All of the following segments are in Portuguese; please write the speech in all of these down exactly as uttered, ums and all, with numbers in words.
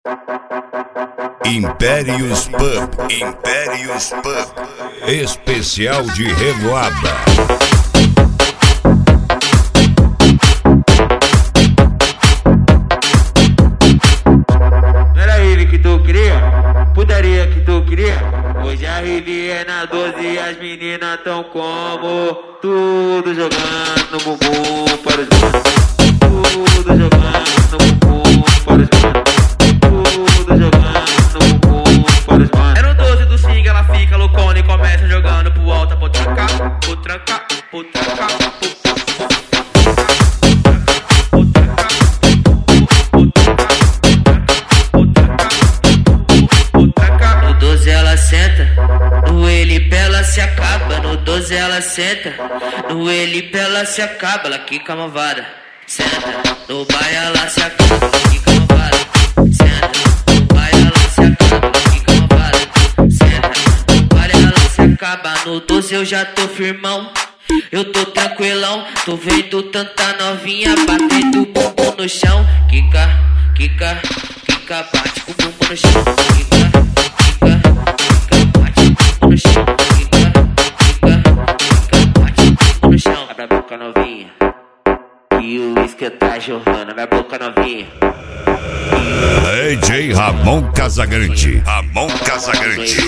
Impérios Pub, Impérios Pub, especial de revoada. Não era ele que tu queria? Putaria que tu queria? Hoje a Rivi é na doze e as meninas tão como tudo jogando no bumbum para os manos. Tudo jogando no bumbum para os manos. Tudo jogando no bumbum para os manos. É no doze do swing, ela fica loucona e começa jogando pro alto, pro trancar, pro trancar, pro trancar, pro trancar. No Elipe ela se acaba, no doze ela senta. No Elipe ela se acaba, ela quica a malvada. Senta, no baia ela se acaba, ela quica a malvada. Senta, no baia ela se acaba, ela quica a malvada. Senta, no baia ela se acaba, no doze eu já tô firmão. Eu tô tranquilão, tô vendo tanta novinha batendo o bumbum no chão. Quica, quica, quica, bate com o bumbum no chão. Quica, no chão, fica, fica, fica, bate no chão. Abre a boca novinha, e o uísque tá jorrando. Abre a boca novinha. D J Ramon Casagrande, Ramon Casagrande.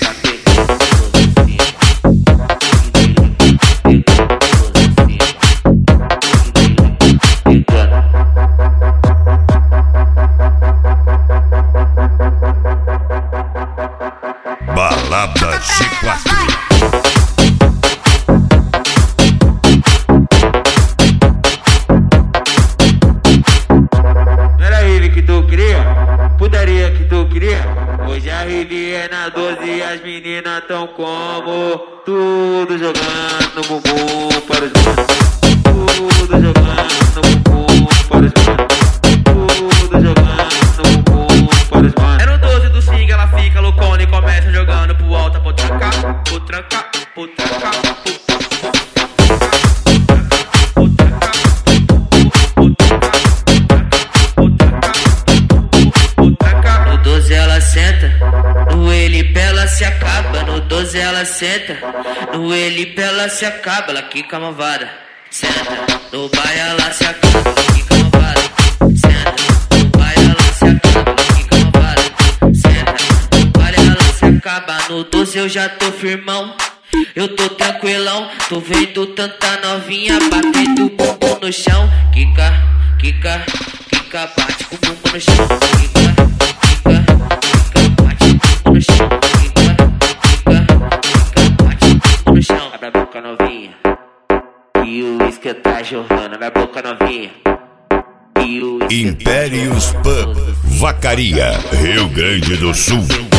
Balada G quatro. Não era ele que tu queria? Putaria que tu queria? Hoje a Rivi é na doze e as meninas tão como tudo jogando no bumbum para os manos. Tudo jogando no bumbum para os manos. Tudo jogando no bumbum para os manos. É no doze do swing, ela fica loucona e começa jogando pro alto, pro trancar, pro trancar, pro trancar, pro trancar. No doze ela senta, no Elipe ela se acaba, no doze ela senta, no Elipe ela se acaba, ela quica a malvada. Senta, no baia ela se acaba, ela quica a malvada. Senta, no baia ela se acaba, ela quica a malvada. Senta, no baia ela se acaba, no doze eu já tô firmão. Eu tô tranquilão, tô vendo tanta novinha batendo o bumbum no chão. Quica, quica, quica, bate com o bumbum no chão. Quica, quica, quica, bate com o bumbum no chão. Quica, quica, quica, bate com o bumbum no chão. Abre a boca novinha, e o uísque tá jorrando. Abre a boca novinha. Impérios Pub, Vacaria, Rio Grande do Sul.